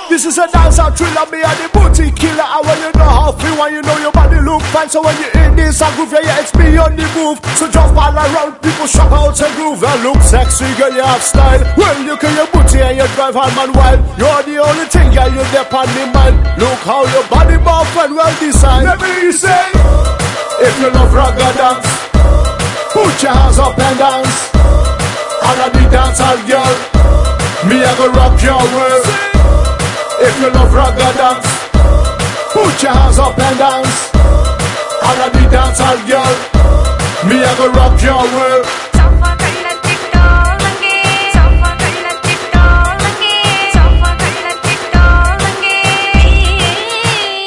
This is a dancehall thriller, me and the booty killer. And when you know how feel, when you know your body look fine. So when you in this a groove, yeah, it's me on the move. So jump all around, people shock out and groove. And look sexy, girl, you have style. Well, you can your booty and you drive hard man wild. You're the only thing, girl, you're there on the mind. Look how your body buff and well designed. Let me say, if you love ragga dance, put your hands up and dance. All of the dancehall girl, me I go rock your world. If you love ragga dance, put your hands up and dance. All of the dancehall girl, me I go rock your world.